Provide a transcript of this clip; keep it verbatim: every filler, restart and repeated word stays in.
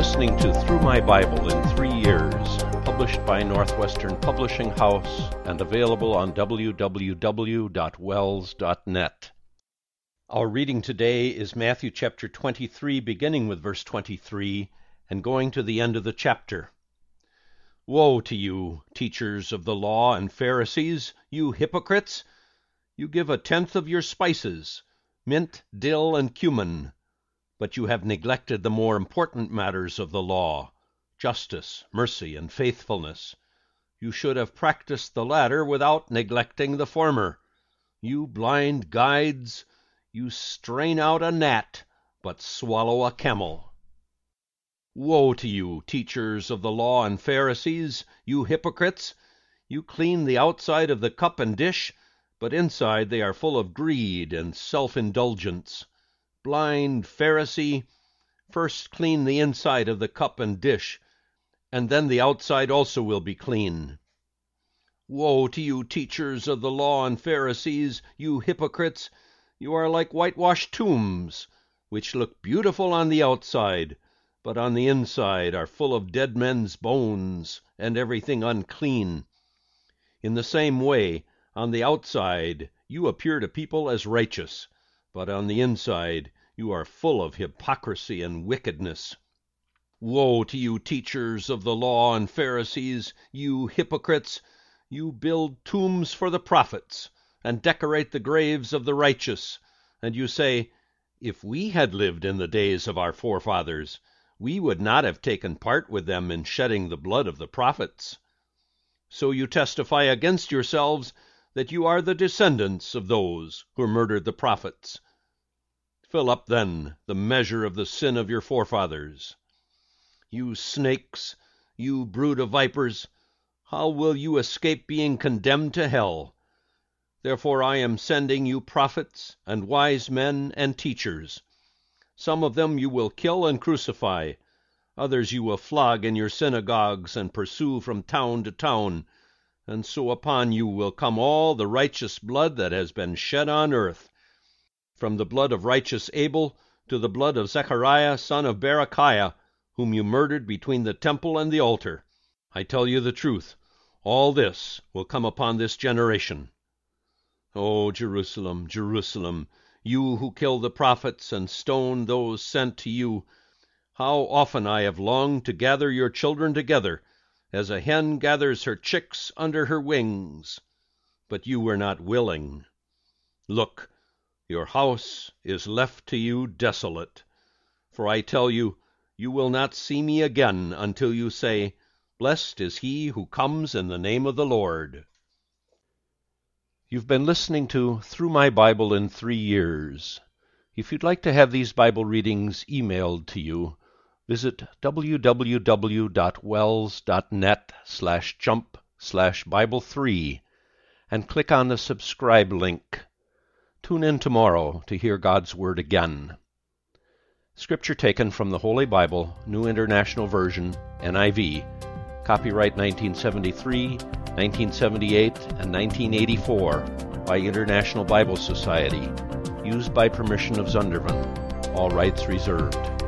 listening to Through My Bible in Three Years, published by Northwestern Publishing House and available on w w w dot wells dot net. Our reading today is Matthew chapter twenty-three, beginning with verse twenty-three and going to the end of the chapter. Woe to you, teachers of the law and Pharisees, you hypocrites! You give a tenth of your spices, mint, dill, and cumin, but you have neglected the more important matters of the law, justice, mercy, and faithfulness. You should have practiced the latter without neglecting the former. You blind guides, you strain out a gnat, but swallow a camel. Woe to you, teachers of the law and Pharisees, you hypocrites! You clean the outside of the cup and dish, but inside they are full of greed and self-indulgence. Blind Pharisee, first clean the inside of the cup and dish, and then the outside also will be clean. Woe to you, teachers of the law and Pharisees, you hypocrites! You are like whitewashed tombs, which look beautiful on the outside, but on the inside are full of dead men's bones and everything unclean. In the same way, on the outside you appear to people as righteous, but on the inside you are full of hypocrisy and wickedness. Woe to you, teachers of the law and Pharisees, you hypocrites! You build tombs for the prophets, and decorate the graves of the righteous, and you say, If we had lived in the days of our forefathers, we would not have taken part with them in shedding the blood of the prophets. So you testify against yourselves that you are the descendants of those who murdered the prophets. Fill up, then, the measure of the sin of your forefathers. You snakes, you brood of vipers, how will you escape being condemned to hell? Therefore I am sending you prophets and wise men and teachers. Some of them you will kill and crucify, others you will flog in your synagogues and pursue from town to town, and so upon you will come all the righteous blood that has been shed on earth, from the blood of righteous Abel to the blood of Zechariah son of Berechiah, whom you murdered between the temple and the altar. I tell you the truth, all this will come upon this generation. O Jerusalem, Jerusalem, you who kill the prophets and stone those sent to you, how often I have longed to gather your children together, as a hen gathers her chicks under her wings, but you were not willing. Look, your house is left to you desolate. For I tell you, you will not see me again until you say, Blessed is he who comes in the name of the Lord. You've been listening to Through My Bible in Three Years. If you'd like to have these Bible readings emailed to you, visit w w w dot wells dot net slash jump slash Bible three and click on the subscribe link. Tune in tomorrow to hear God's Word again. Scripture taken from the Holy Bible, New International Version, N I V, copyright nineteen seventy-three, nineteen seventy-eight, and nineteen eighty-four by International Bible Society, used by permission of Zundervan. All rights reserved.